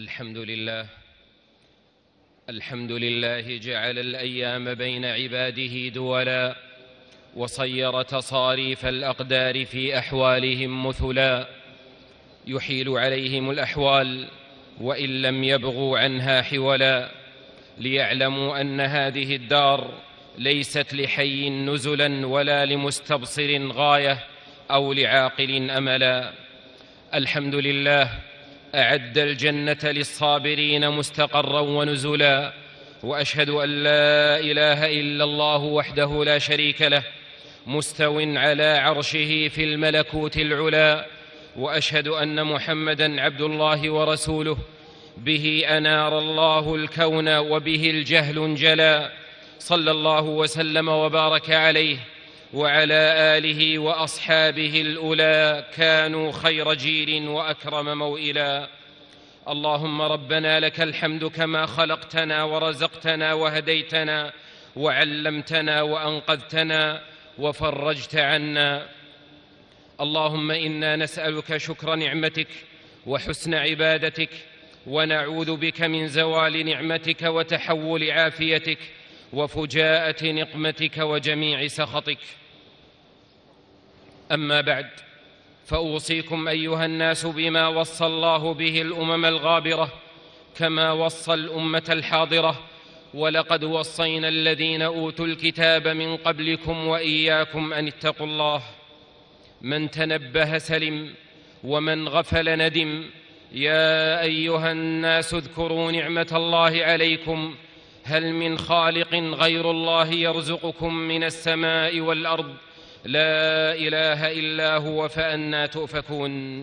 الحمد لله جعل الأيام بين عباده دولا، وصير تصاريف الأقدار في أحوالهم مثلا، يحيل عليهم الأحوال وإن لم يبغوا عنها حولا، ليعلموا أن هذه الدار ليست لحي نزلا ولا لمستبصر غاية أو لعاقل أملا. الحمد لله أعد الجنة للصابرين مستقرا ونزلا، وأشهد أن لا إله إلا الله وحده لا شريك له مستو على عرشه في الملكوت العلا، وأشهد أن محمدًا عبد الله ورسوله به أنار الله الكون وبه الجهل انجلى، صلى الله وسلم وبارك عليه وعلى آله وأصحابه الأولى، كانوا خير جيل وأكرم موئلا. اللهم ربنا لك الحمد كما خلقتنا ورزقتنا وهديتنا وعلمتنا وأنقذتنا وفرجت عنا. اللهم إنا نسألك شكر نعمتك وحسن عبادتك، ونعوذ بك من زوال نعمتك وتحول عافيتك وفجاءة نقمتك وجميع سخطك. أما بعد، فأوصيكم أيها الناس بما وصى الله به الأمم الغابرة كما وصى الأمة الحاضرة، ولقد وصينا الذين أوتوا الكتاب من قبلكم وإياكم أن اتقوا الله. من تنبه سلم ومن غفل ندم. يا أيها الناس اذكروا نعمة الله عليكم، هل من خالق غير الله يرزقكم من السماء والأرض؟ لا إله إلا هو فأنى تؤفكون.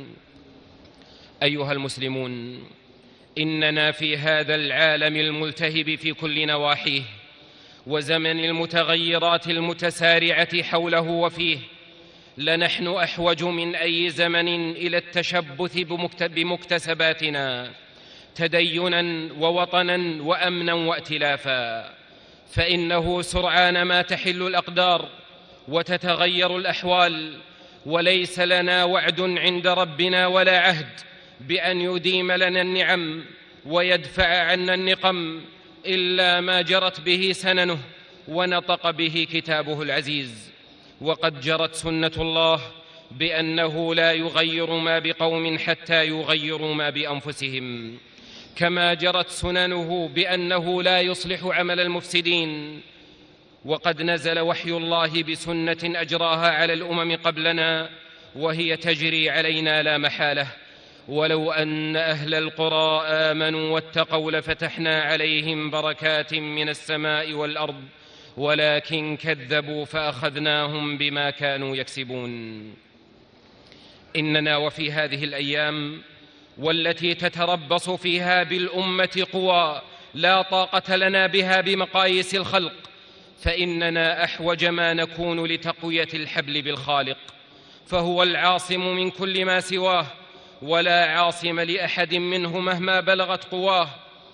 أيها المسلمون، إننا في هذا العالم الملتهب في كل نواحيه وزمن المتغيرات المتسارعة حوله وفيه، لنحن أحوج من أي زمن إلى التشبث بمكتسباتنا تديناً ووطناً وأمناً وائتلافاً، فإنه سرعان ما تحل الأقدار وتتغير الأحوال، وليس لنا وعد عند ربنا ولا عهد بأن يديم لنا النعم ويدفع عنا النقم إلا ما جرت به سننه ونطق به كتابه العزيز. وقد جرت سنة الله بأنه لا يغير ما بقوم حتى يغيروا ما بأنفسهم، كما جرت سننه بأنه لا يصلح عمل المفسدين. وقد نزل وحي الله بسنة أجراها على الأمم قبلنا وهي تجري علينا لا محالة. ولو أن أهل القرى آمنوا واتقوا لفتحنا عليهم بركات من السماء والأرض، ولكن كذبوا فأخذناهم بما كانوا يكسبون. إننا وفي هذه الأيام والتي تتربص فيها بالأمة قوى لا طاقة لنا بها بمقاييس الخلق، فإننا أحوج ما نكون لتقوية الحبل بالخالق، فهو العاصم من كل ما سواه، ولا عاصم لأحد منه مهما بلغت قواه.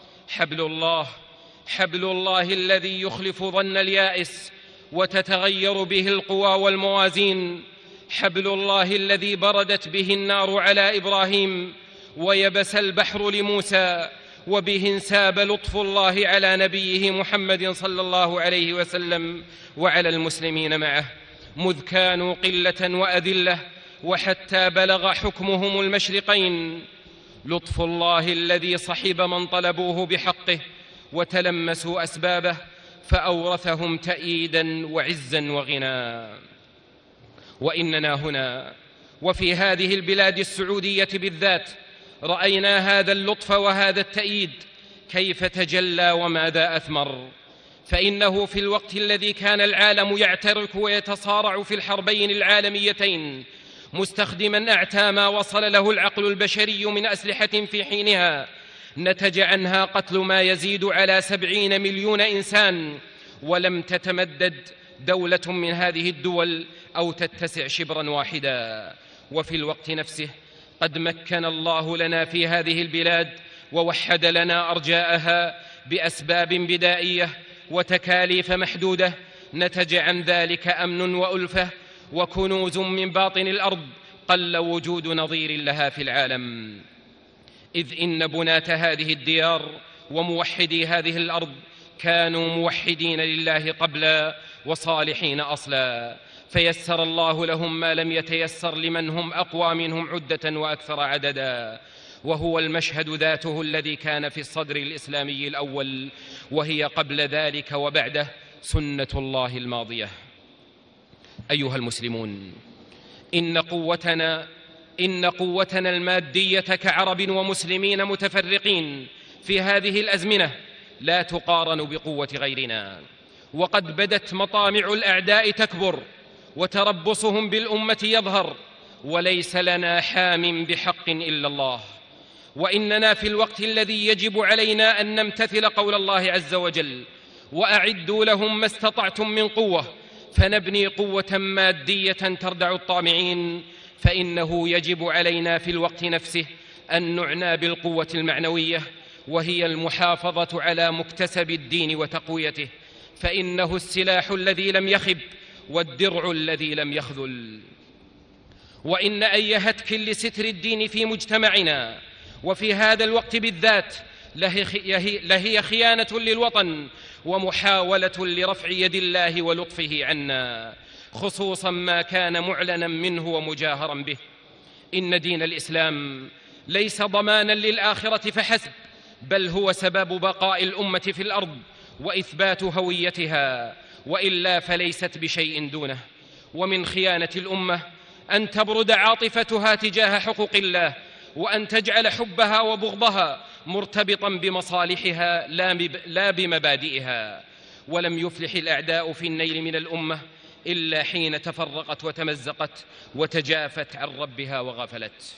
حبل الله الذي يخلف ظن اليائس وتتغير به القوى والموازين، حبل الله الذي بردت به النار على إبراهيم ويبس البحر لموسى، وبه انساب لطف الله على نبيه محمد صلى الله عليه وسلم وعلى المسلمين معه، مذ كانوا قلة وأذلة وحتى بلغ حكمهم المشرقين. لطف الله الذي صحب من طلبوه بحقه وتلمسوا أسبابه، فأورثهم تأييدا وعزا وغنى. وإننا هنا وفي هذه البلاد السعودية بالذات رأينا هذا اللطف وهذا التأييد كيف تجلى وماذا أثمر. فإنه في الوقت الذي كان العالم يعترك ويتصارع في الحربين العالميتين مستخدما أعتى ما وصل له العقل البشري من أسلحة في حينها، نتج عنها قتل ما يزيد على 70 مليون إنسان، ولم تتمدد دولة من هذه الدول أو تتسع شبرا واحدا. وفي الوقت نفسه قد مكن الله لنا في هذه البلاد ووحد لنا أرجاءها بأسباب بدائية وتكاليف محدودة، نتج عن ذلك أمن وألفة وكنوز من باطن الأرض قل وجود نظير لها في العالم. إذ إن بناة هذه الديار وموحدي هذه الأرض كانوا موحدين لله قبلا وصالحين أصلا، فيسر الله لهم ما لم يتيسر لمن هم أقوى منهم عدة وأكثر عددا، وهو المشهد ذاته الذي كان في الصدر الإسلامي الأول، وهي قبل ذلك وبعده سنة الله الماضية. أيها المسلمون، إن قوتنا المادية كعرب ومسلمين متفرقين في هذه الأزمنة لا تقارن بقوة غيرنا، وقد بدت مطامع الأعداء تكبر وتربصهم بالأمة يظهر، وليس لنا حام بحق إلا الله. وإننا في الوقت الذي يجب علينا أن نمتثل قول الله عز وجل: وأعدوا لهم ما استطعتم من قوة، فنبني قوة مادية تردع الطامعين، فإنه يجب علينا في الوقت نفسه أن نعنى بالقوة المعنوية، وهي المحافظة على مكتسب الدين وتقويته، فإنه السلاح الذي لم يخب والدرع الذي لم يخذل. وإن أي هتك لستر الدين في مجتمعنا وفي هذا الوقت بالذات لهي خيانة للوطن ومحاولة لرفع يد الله ولطفه عنا، خصوصا ما كان معلنا منه ومجاهرا به. إن دين الإسلام ليس ضمانا للآخرة فحسب، بل هو سبب بقاء الأمة في الأرض وإثبات هويتها، وإلا فليست بشيء دونه. ومن خيانة الأمة أن تبرد عاطفتها تجاه حقوق الله، وأن تجعل حبها وبغضها مرتبطا بمصالحها لا بمبادئها. ولم يفلح الأعداء في النيل من الأمة إلا حين تفرقت وتمزقت وتجافت عن ربها وغفلت.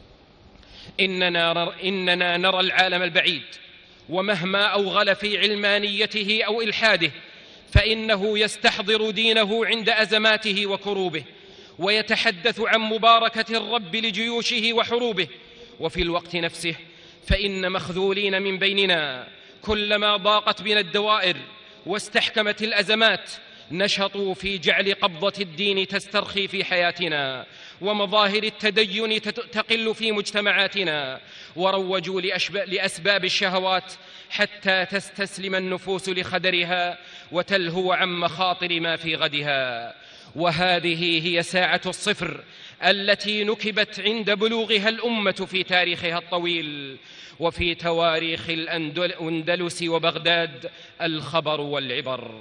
إننا نرى العالم البعيد، ومهما أوغل في علمانيته أو إلحاده فإنه يستحضر دينه عند أزماته وكروبه، ويتحدث عن مباركة الرب لجيوشه وحروبه. وفي الوقت نفسه فإن مخذولين من بيننا كلما ضاقت بنا الدوائر واستحكمت الأزمات نشطوا في جعل قبضة الدين تسترخي في حياتنا، ومظاهر التدين تقل في مجتمعاتنا، وروجوا لأسباب الشهوات حتى تستسلم النفوس لخدرها وتلهو عن مخاطر ما في غدها. وهذه هي ساعة الصفر التي نكبت عند بلوغها الأمة في تاريخها الطويل، وفي تواريخ الأندلس وبغداد الخبر والعبر.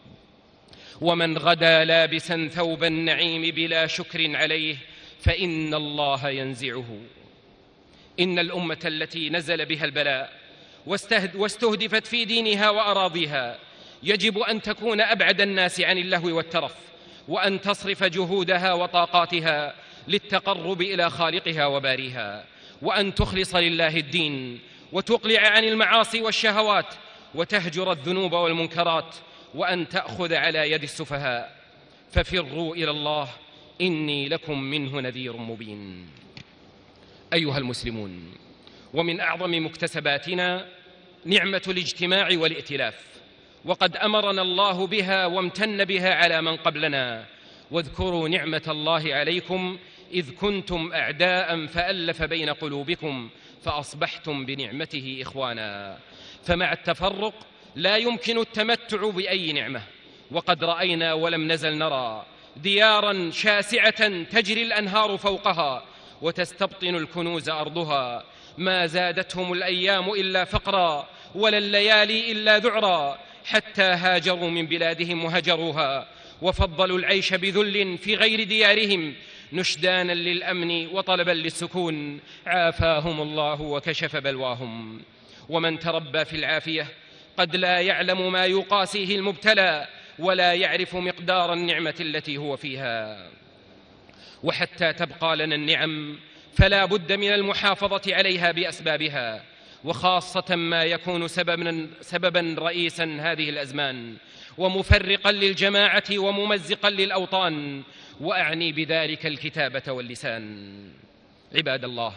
ومن غدا لابسا ثوب النعيم بلا شكر عليه فإن الله ينزعه. إن الأمة التي نزل بها البلاء واستهدفت في دينها وأراضيها يجب أن تكون أبعد الناس عن اللهو والترف، وأن تصرف جهودها وطاقاتها للتقرب إلى خالقها وباريها، وأن تخلص لله الدين وتقلع عن المعاصي والشهوات وتهجر الذنوب والمنكرات، وأن تأخذ على يد السفهاء. ففروا إلى الله إني لكم منه نذير مبين. أيها المسلمون، ومن أعظم مكتسباتنا نعمة الاجتماع والائتلاف، وقد أمرنا الله بها وامتن بها على من قبلنا. واذكروا نعمة الله عليكم إذ كنتم أعداء فألف بين قلوبكم فأصبحتم بنعمته إخوانا. فمع التفرق لا يمكن التمتع بأي نعمة، وقد رأينا ولم نزل نرى ديارا شاسعة تجري الأنهار فوقها وتستبطن الكنوز أرضها، ما زادتهم الأيام إلا فقرا ولا الليالي إلا ذعرا، حتى هاجروا من بلادهم وهجروها، وفضلوا العيش بذل في غير ديارهم نشدانا للأمن وطلبا للسكون، عافاهم الله وكشف بلواهم. ومن تربى في العافية قد لا يعلم ما يقاسيه المبتلى ولا يعرف مقدار النعمة التي هو فيها. وحتى تبقى لنا النعم فلا بد من المحافظة عليها بأسبابها، وخاصة ما يكون سببا رئيسا هذه الأزمان ومفرقا للجماعة وممزقا للأوطان، وأعني بذلك الكتابة واللسان. عباد الله،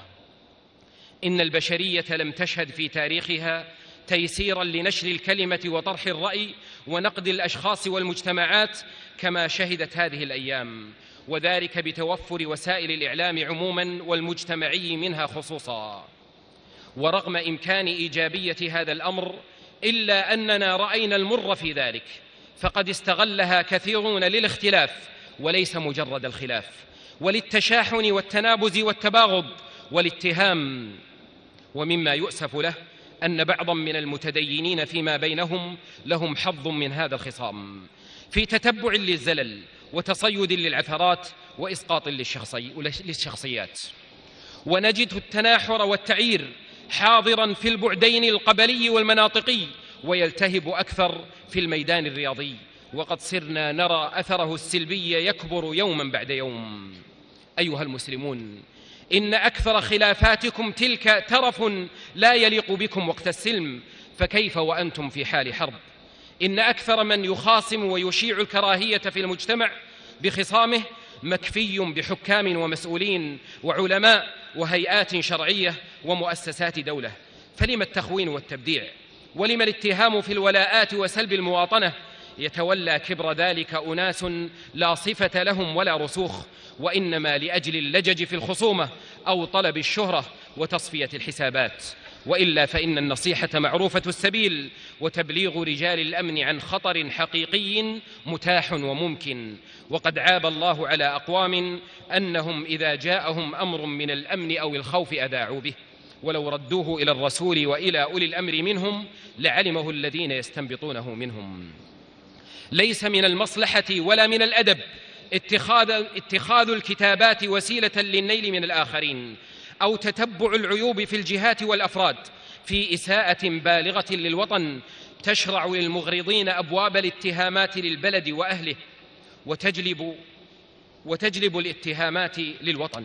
إن البشرية لم تشهد في تاريخها تيسيرا لنشر الكلمة وطرح الرأي ونقد الأشخاص والمجتمعات كما شهدت هذه الأيام، وذلك بتوفر وسائل الإعلام عموما والمجتمعي منها خصوصا. ورغم إمكان إيجابية هذا الأمر إلا أننا رأينا المر في ذلك، فقد استغلها كثيرون للاختلاف وليس مجرد الخلاف، وللتشاحن والتنابز والتباغض والاتهام. ومما يؤسف له أن بعضا من المتدينين فيما بينهم لهم حظ من هذا الخصام في تتبع للزلل وتصيد للعثرات وإسقاط للشخصيات، ونجد التناحر والتعير حاضرا في البعدين القبلي والمناطقي ويلتهب أكثر في الميدان الرياضي، وقد صرنا نرى أثره السلبي يكبر يوما بعد يوم. أيها المسلمون، إن أكثر خلافاتكم تلك ترف لا يليق بكم وقت السلم، فكيف وأنتم في حال حرب؟ إن أكثر من يخاصم ويشيع الكراهية في المجتمع بخصامه مكفي بحكام ومسؤولين وعلماء وهيئات شرعية ومؤسسات دولة، فلم التخوين والتبديع؟ ولم الاتهام في الولاءات وسلب المواطنة؟ يتولى كبر ذلك أناس لا صفة لهم ولا رسوخ، وإنما لأجل اللجج في الخصومة أو طلب الشهرة وتصفية الحسابات. وإلا فإن النصيحة معروفة السبيل، وتبليغ رجال الأمن عن خطر حقيقي متاح وممكن. وقد عاب الله على أقوام أنهم إذا جاءهم أمر من الأمن أو الخوف أذاعوا به، ولو ردوه إلى الرسول وإلى أولي الأمر منهم لعلمه الذين يستنبطونه منهم. ليس من المصلحة ولا من الأدب اتخاذ الكتابات وسيلة للنيل من الآخرين، أو تتبع العيوب في الجهات والأفراد في إساءة بالغة للوطن تشرع للمغرضين أبواب الاتهامات للبلد وأهله وتجلب الاتهامات للوطن.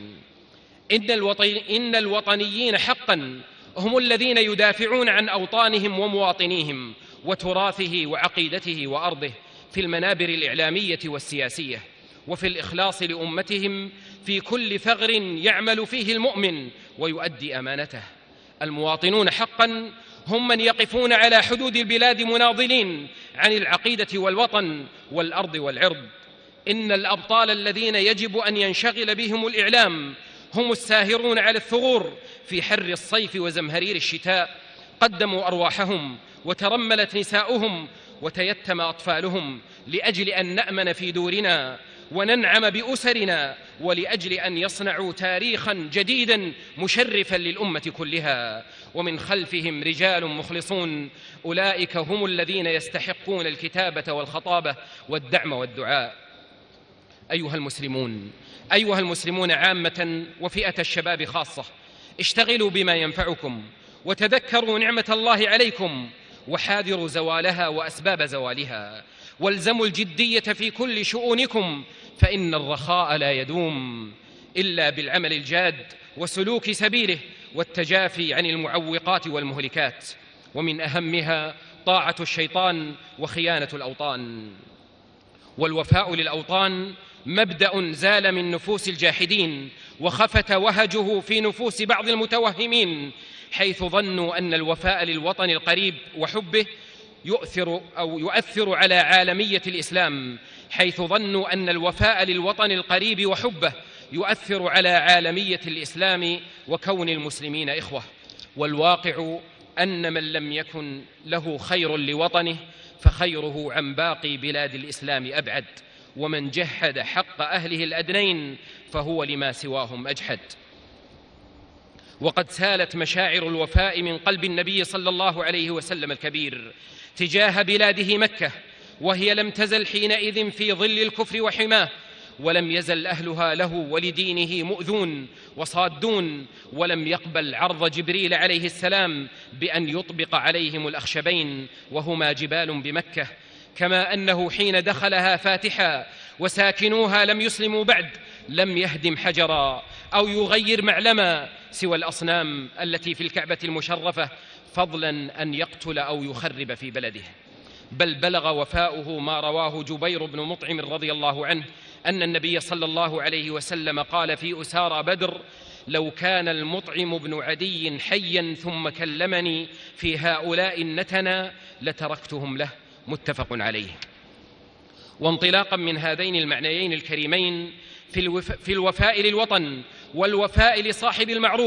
إن الوطنيين حقا هم الذين يدافعون عن أوطانهم ومواطنيهم وتراثه وعقيدته وأرضه في المنابر الإعلامية والسياسية، وفي الإخلاص لأمتهم في كل ثغر يعمل فيه المؤمن ويؤدي أمانته. المواطنون حقا هم من يقفون على حدود البلاد مناضلين عن العقيدة والوطن والأرض والعرض. إن الأبطال الذين يجب أن ينشغل بهم الإعلام هم الساهرون على الثغور في حر الصيف وزمهرير الشتاء، قدموا أرواحهم وترملت نساؤهم وتيتم أطفالهم لأجل أن نأمن في دورنا وننعم بأسرنا، ولأجل أن يصنعوا تاريخا جديدا مشرفا للأمة كلها. ومن خلفهم رجال مخلصون، أولئك هم الذين يستحقون الكتابة والخطابة والدعم والدعاء. أيها المسلمون عامة وفئة الشباب خاصة، اشتغلوا بما ينفعكم وتذكروا نعمة الله عليكم وحاذروا زوالها وأسباب زوالها، والزموا الجدية في كل شؤونكم، فإن الرخاء لا يدوم إلا بالعمل الجاد وسلوك سبيله والتجافي عن المعوقات والمهلكات، ومن أهمها طاعة الشيطان وخيانة الأوطان. والوفاء للأوطان مبدأ زال من نفوس الجاحدين وخفت وهجه في نفوس بعض المتوهمين، حيث ظنوا أن الوفاء للوطن القريب وحبه يؤثر على عالمية الإسلام، حيث ظنوا أن الوفاء للوطن القريب وحبه يؤثر على عالمية الإسلام وكون المسلمين إخوة. والواقع أن من لم يكن له خير لوطنه فخيره عن باقي بلاد الإسلام أبعد، ومن جحد حق أهله الأدنين فهو لما سواهم أجحد. وقد سالت مشاعر الوفاء من قلب النبي صلى الله عليه وسلم الكبير تجاه بلاده مكة، وهي لم تزل حينئذ في ظل الكفر وحماه، ولم يزل أهلها له ولدينه مؤذون وصادون، ولم يقبل عرض جبريل عليه السلام بأن يطبق عليهم الأخشبين وهما جبال بمكة، كما أنه حين دخلها فاتحا وساكنوها لم يسلموا بعد لم يهدم حجرا أو يغير معلما سوى الأصنام التي في الكعبة المشرفة، فضلا أن يقتل أو يخرب في بلده. بل بلغ وفاؤه ما رواه جبير بن مطعم رضي الله عنه أن النبي صلى الله عليه وسلم قال في أسارى بدر: لو كان المطعم بن عدي حيا ثم كلمني في هؤلاء النتنا لتركتهم له، متفق عليه. وانطلاقا من هذين المعنيين الكريمين في الوفاء للوطن والوفاء لصاحب المعروف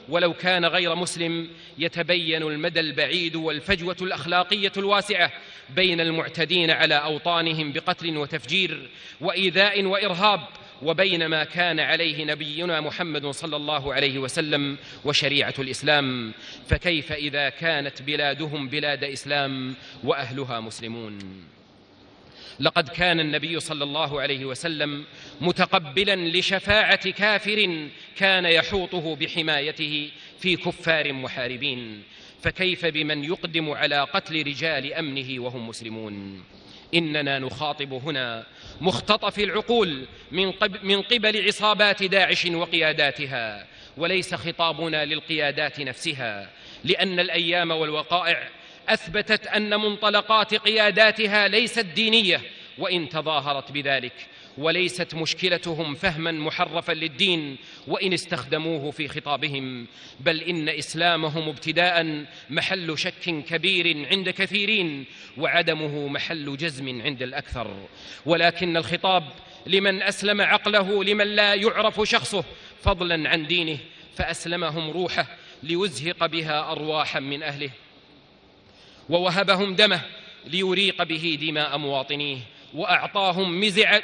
ولو كان غير مسلم يتبين المدى البعيد والفجوة الأخلاقية الواسعة بين المعتدين على أوطانهم بقتل وتفجير وإيذاء وإرهاب وبين ما كان عليه نبينا محمد صلى الله عليه وسلم وشريعة الإسلام. فكيف إذا كانت بلادهم بلاد إسلام وأهلها مسلمون؟ لقد كان النبي صلى الله عليه وسلم متقبلا لشفاعة كافر كان يحوطه بحمايته في كفار محاربين، فكيف بمن يقدم على قتل رجال أمنه وهم مسلمون؟ إننا نخاطب هنا مختطف العقول من قبل عصابات داعش وقياداتها، وليس خطابنا للقيادات نفسها، لأن الأيام والوقائع أثبتت أن منطلقات قياداتها ليست دينية وإن تظاهرت بذلك، وليست مشكلتهم فهما محرفا للدين وإن استخدموه في خطابهم، بل إن إسلامهم ابتداء محل شك كبير عند كثيرين وعدمه محل جزم عند الأكثر. ولكن الخطاب لمن أسلم عقله لمن لا يعرف شخصه فضلا عن دينه، فأسلمهم روحه ليزهق بها أرواحا من أهله، ووهبهم دمه ليريق به دماء مواطنيه، وأعطاهم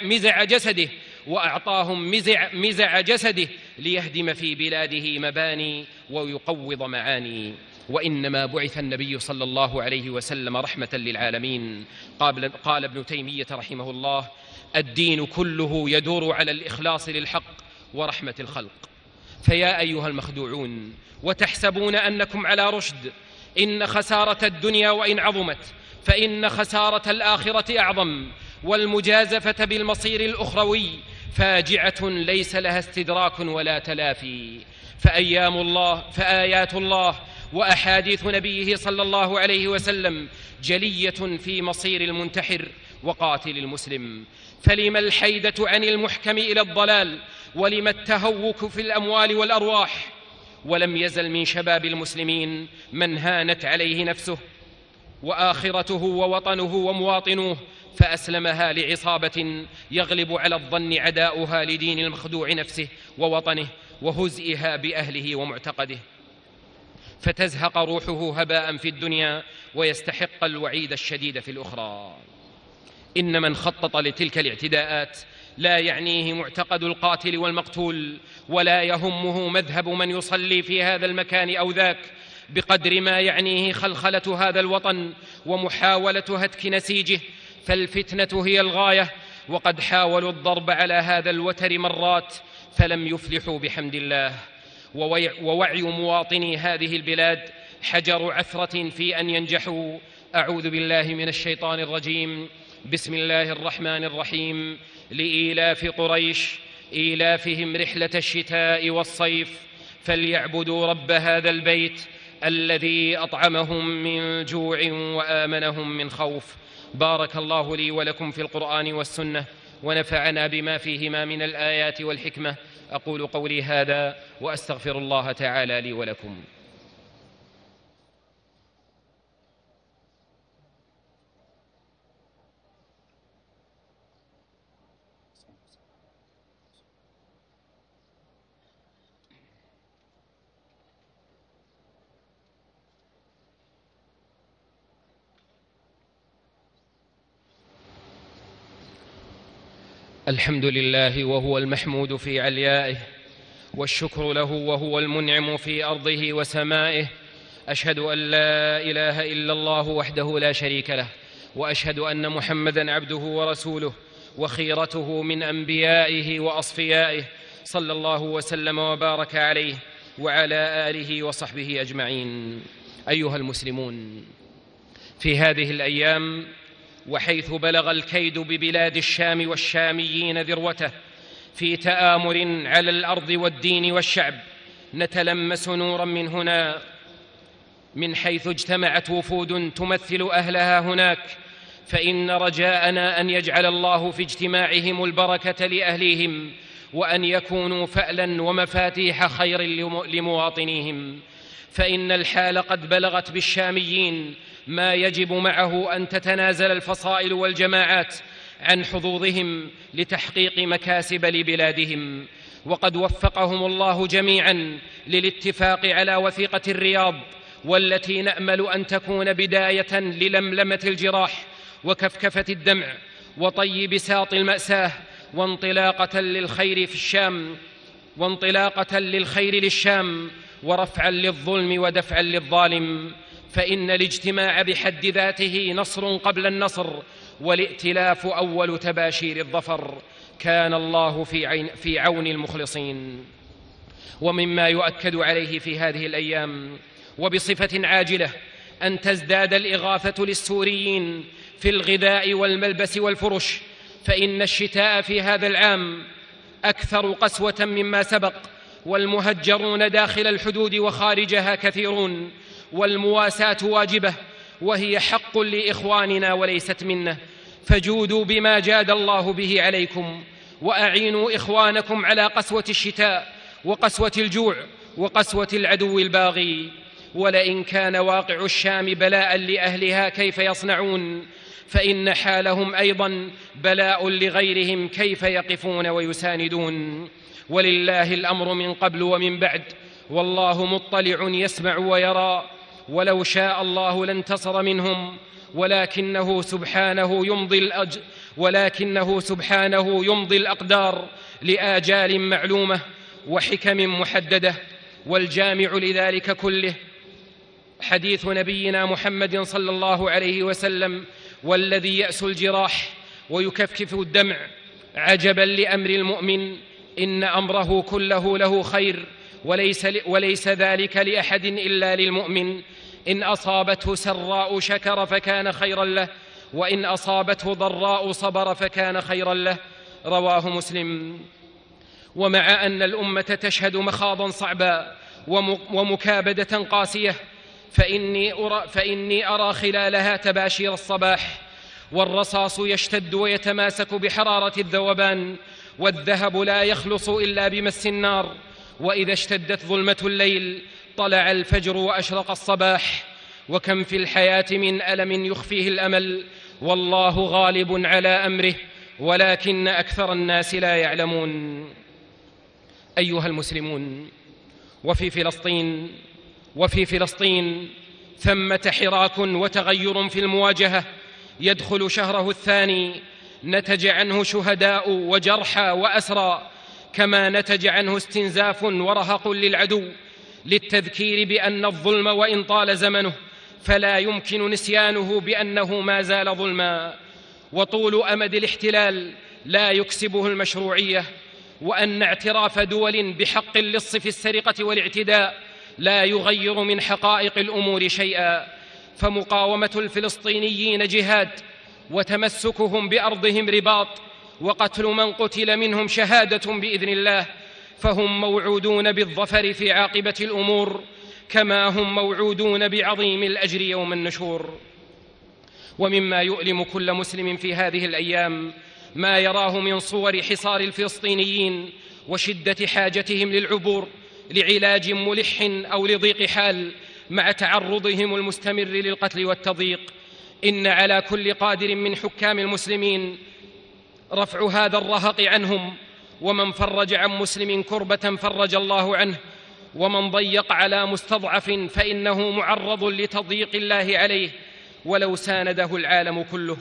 مزع جسده ليهدم في بلاده مباني ويقوض معاني. وإنما بعث النبي صلى الله عليه وسلم رحمة للعالمين. قال ابن تيمية رحمه الله: الدين كله يدور على الإخلاص للحق ورحمة الخلق. فيا أيها المخدوعون وتحسبون أنكم على رشد، إن خسارة الدنيا وإن عظمت فإن خسارة الآخرة أعظم، والمجازفة بالمصير الأخروي فاجعة ليس لها استدراك ولا تلافي. فآيات الله وأحاديث نبيه صلى الله عليه وسلم جلية في مصير المنتحر وقاتل المسلم. فلم الحيدة عن المحكم إلى الضلال، ولم التهوك في الأموال والأرواح؟ ولم يزل من شباب المسلمين من هانت عليه نفسه وآخرته ووطنه ومواطنوه فأسلمها لعصابة يغلب على الظن عداؤها لدين المخدوع نفسه ووطنه وهزئها بأهله ومعتقده، فتزهق روحه هباء في الدنيا ويستحق الوعيد الشديد في الأخرى. إن من خطط لتلك الاعتداءات لا يعنيه معتقد القاتل والمقتول، ولا يهمه مذهب من يصلي في هذا المكان أو ذاك، بقدر ما يعنيه خلخلة هذا الوطن ومحاولة هتك نسيجه. فالفتنة هي الغاية، وقد حاولوا الضرب على هذا الوتر مرات فلم يفلحوا بحمد الله. ووعي مواطني هذه البلاد حجر عثرة في أن ينجحوا. أعوذ بالله من الشيطان الرجيم. بسم الله الرحمن الرحيم. لإيلاف قريش إيلافهم رحلة الشتاء والصيف فليعبدوا رب هذا البيت الذي أطعمهم من جوع وآمنهم من خوف. بارك الله لي ولكم في القرآن والسنة، ونفعنا بما فيهما من الآيات والحكمة. أقول قولي هذا وأستغفر الله تعالى لي ولكم. الحمد لله وهو المحمود في عليائه، والشكر له وهو المنعم في أرضه وسمائه. أشهد أن لا إله إلا الله وحده لا شريك له، وأشهد أن محمدًا عبده ورسوله وخيرته من أنبيائه وأصفيائه، صلى الله وسلم وبارك عليه وعلى آله وصحبه أجمعين. أيها المسلمون، في هذه الأيام وحيث بلغ الكيد ببلاد الشام والشاميين ذروته في تآمر على الأرض والدين والشعب، نتلمس نورا من هنا، من حيث اجتمعت وفود تمثل أهلها هناك، فإن رجاءنا أن يجعل الله في اجتماعهم البركة لأهليهم، وأن يكونوا فألا ومفاتيح خير لمواطنيهم. فإن الحال قد بلغت بالشاميين ما يجب معه أن تتنازل الفصائل والجماعات عن حظوظهم لتحقيق مكاسب لبلادهم. وقد وفقهم الله جميعا للاتفاق على وثيقة الرياض، والتي نأمل أن تكون بداية للملمة الجراح وكفكفة الدمع وطي بساط المأساة، وانطلاقة للخير للشام، ورفعا للظلم ودفعا للظالم. فإن الاجتماع بحد ذاته نصر قبل النصر، والائتلاف أول تباشير الظفر. كان الله في عون المخلصين. ومما يؤكد عليه في هذه الأيام وبصفة عاجلة أن تزداد الإغاثة للسوريين في الغذاء والملبس والفرش، فإن الشتاء في هذا العام أكثر قسوة مما سبق، والمهجرون داخل الحدود وخارجها كثيرون، والمواساة واجبة وهي حق لإخواننا وليست منه. فجودوا بما جاد الله به عليكم، وأعينوا إخوانكم على قسوة الشتاء وقسوة الجوع وقسوة العدو الباغي. ولئن كان واقع الشام بلاء لأهلها كيف يصنعون، فإن حالهم أيضا بلاء لغيرهم كيف يقفون ويساندون. ولله الأمر من قبل ومن بعد، والله مطلع يسمع ويرى. ولو شاء الله لانتصر منهم، ولكنه سبحانه يمضي الأقدار لآجال معلومة وحكم محددة. والجامع لذلك كله حديث نبينا محمد صلى الله عليه وسلم: والذي يأس الجراح ويكفكف الدمع، عجبا لأمر المؤمن، إن أمره كله له خير، وليس ذلك لأحد إلا للمؤمن. إن أصابته سراء شكر فكان خيرا له، وإن أصابته ضراء صبر فكان خيرا له. رواه مسلم. ومع أن الأمة تشهد مخاضا صعبا ومكابدة قاسية، فإني أرى خلالها تباشير الصباح، والرصاص يشتد ويتماسك بحرارة الذوبان، والذهب لا يخلص إلا بمس النار. وإذا اشتدت ظلمة الليل طلع الفجر وأشرق الصباح. وكم في الحياة من ألم يخفيه الأمل، والله غالب على أمره، ولكن أكثر الناس لا يعلمون. أيها المسلمون، وفي فلسطين ثمة حراك وتغير في المواجهة يدخل شهره الثاني، نتج عنه شهداء وجرحى وأسرى، كما نتج عنه استنزاف ورهق للعدو، للتذكير بأن الظلم وإن طال زمنه فلا يمكن نسيانه بأنه ما زال ظلما، وطول أمد الاحتلال لا يكسبه المشروعية، وأن اعتراف دول بحق اللص في السرقة والاعتداء لا يغير من حقائق الأمور شيئا. فمقاومة الفلسطينيين جهاد، وتمسكهم بأرضهم رباط، وقتل من قتل منهم شهادة بإذن الله. فهم موعودون بالظفر في عاقبة الأمور، كما هم موعودون بعظيم الأجر يوم النشور. ومما يؤلم كل مسلم في هذه الأيام ما يراه من صور حصار الفلسطينيين وشدة حاجتهم للعبور لعلاج ملح أو لضيق حال، مع تعرضهم المستمر للقتل والتضييق. إن على كل قادر من حكام المسلمين رفع هذا الرهق عنهم، ومن فرج عن مسلم كربة فرج الله عنه، ومن ضيق على مستضعف فإنه معرض لتضييق الله عليه ولو سانده العالم كله.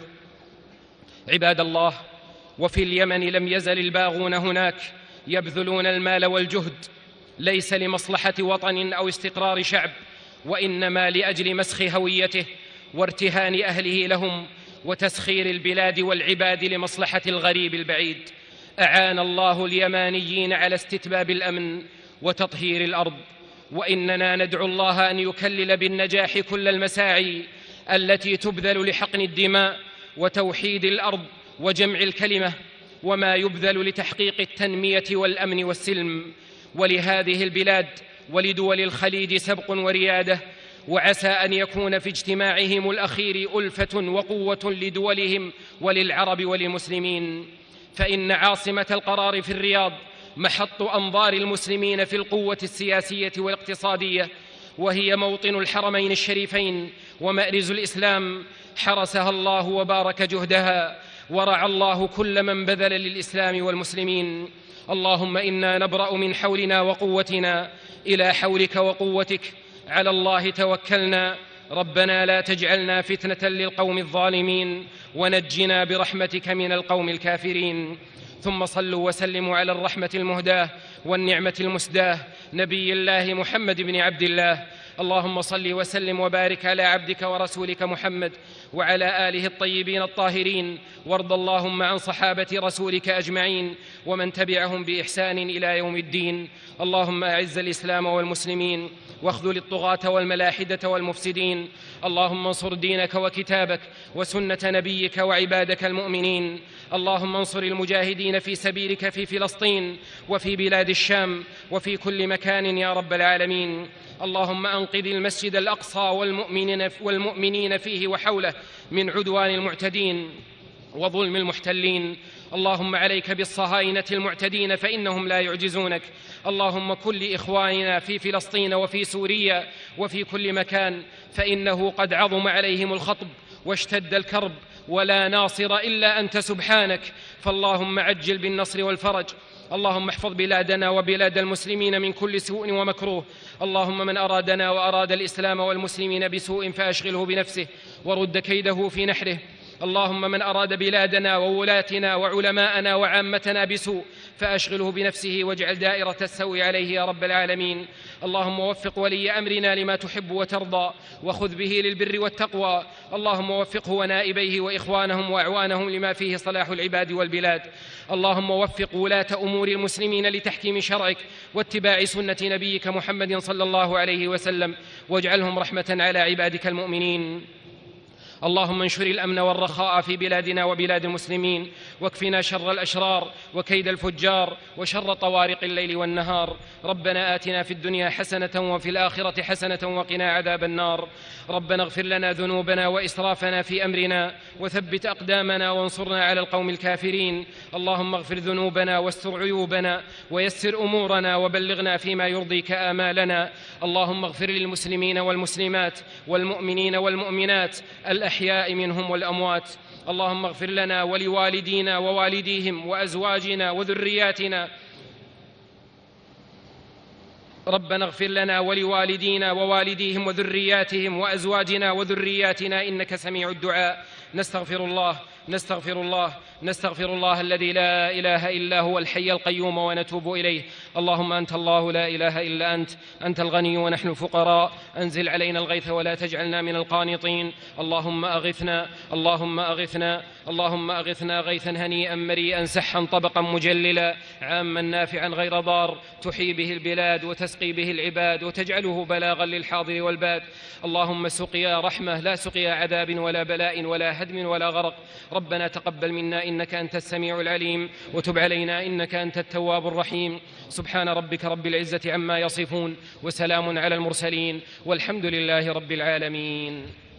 عباد الله، وفي اليمن لم يزل الباغون هناك يبذلون المال والجهد، ليس لمصلحة وطن أو استقرار شعب، وإنما لأجل مسخ هويته وارتهان أهله لهم، وتسخير البلاد والعباد لمصلحة الغريب البعيد. أعان الله اليمانيين على استتباب الأمن وتطهير الأرض، وإننا ندعو الله أن يكلل بالنجاح كل المساعي التي تبذل لحقن الدماء وتوحيد الأرض وجمع الكلمة، وما يبذل لتحقيق التنمية والأمن والسلم. ولهذه البلاد ولدول الخليج سبق وريادة، وعسى أن يكون في اجتماعهم الأخير ألفة وقوة لدولهم وللعرب وللمسلمين. فإن عاصمة القرار في الرياض محط أنظار المسلمين في القوة السياسية والاقتصادية، وهي موطن الحرمين الشريفين ومأرز الإسلام، حرسها الله وبارك جهدها، ورعى الله كل من بذل للإسلام والمسلمين. اللهم إنا نبرأ من حولنا وقوتنا إلى حولك وقوتك، على الله توكلنا. ربنا لا تجعلنا فتنة للقوم الظالمين، ونجنا برحمتك من القوم الكافرين. ثم صلوا وسلموا على الرحمة المهداة والنعمة المسداة، نبي الله محمد بن عبد الله. اللهم صل وسلم وبارك على عبدك ورسولك محمد وعلى آله الطيبين الطاهرين، وارض اللهم عن صحابة رسولك أجمعين ومن تبعهم بإحسان إلى يوم الدين. اللهم أعز الإسلام والمسلمين، واخذل الطغاة والملاحدة والمفسدين. اللهم انصر دينك وكتابك وسنة نبيك وعبادك المؤمنين. اللهم انصر المجاهدين في سبيلك في فلسطين وفي بلاد الشام وفي كل مكان يا رب العالمين. اللهم أنقذ المسجد الأقصى والمؤمنين فيه وحوله من عدوان المعتدين وظلم المحتلين. اللهم عليك بالصهاينة المعتدين فإنهم لا يعجزونك. اللهم كن لإخواننا في فلسطين وفي سوريا وفي كل مكان، فإنه قد عظم عليهم الخطب واشتد الكرب، ولا ناصر إلا أنت سبحانك، فاللهم عجل بالنصر والفرج. اللهم احفظ بلادنا وبلاد المسلمين من كل سوء ومكروه. اللهم من أرادنا وأراد الإسلام والمسلمين بسوء فأشغله بنفسه ورد كيده في نحره. اللهم من أراد بلادنا وولاتنا وعلماءنا وعامتنا بسوء فأشغله بنفسه واجعل دائرة السوء عليه يا رب العالمين. اللهم وفق ولي أمرنا لما تحب وترضى، وخذ به للبر والتقوى. اللهم وفقه ونائبيه وإخوانهم وأعوانهم لما فيه صلاح العباد والبلاد. اللهم وفق ولاة أمور المسلمين لتحكيم شرعك واتباع سنة نبيك محمد صلى الله عليه وسلم، واجعلهم رحمة على عبادك المؤمنين. اللهم انشر الأمن والرخاء في بلادنا وبلاد المسلمين، واكفنا شر الأشرار وكيد الفجار وشر طوارق الليل والنهار. ربنا آتنا في الدنيا حسنة وفي الآخرة حسنة وقنا عذاب النار. ربنا اغفر لنا ذنوبنا وإسرافنا في أمرنا، وثبت أقدامنا وانصرنا على القوم الكافرين. اللهم اغفر ذنوبنا واستر عيوبنا ويسر أمورنا وبلغنا فيما يرضيك آمالنا. اللهم اغفر للمسلمين والمسلمات والمؤمنين والمؤمنات الأحياء منهم والأموات. اللهم اغفر لنا ولوالدينا ووالديهم وأزواجنا وذرياتنا. ربنا اغفر لنا ولوالدينا ووالديهم وذرياتهم وأزواجنا وذرياتنا إنك سميع الدعاء. نستغفر الله الذي لا إله إلا هو الحي القيوم ونتوب إليه. اللهم أنت الله لا إله إلا أنت الغني ونحن الفقراء. أنزل علينا الغيث ولا تجعلنا من القانطين. اللهم أغثنا غيثا هنيئا مريئا سحا طبقا مجللا عاما نافعا غير ضار، تحيي به البلاد وتسقي به العباد وتجعله بلاغا للحاضر والباد. اللهم سقيا رحمة لا سقيا عذاب ولا بلاء ولا هدم ولا غرق. ربنا تقبل منا إنك أنت السميع العليم، وتب علينا إنك أنت التواب الرحيم. سبحان ربك رب العزة عما يصفون، وسلام على المرسلين، والحمد لله رب العالمين.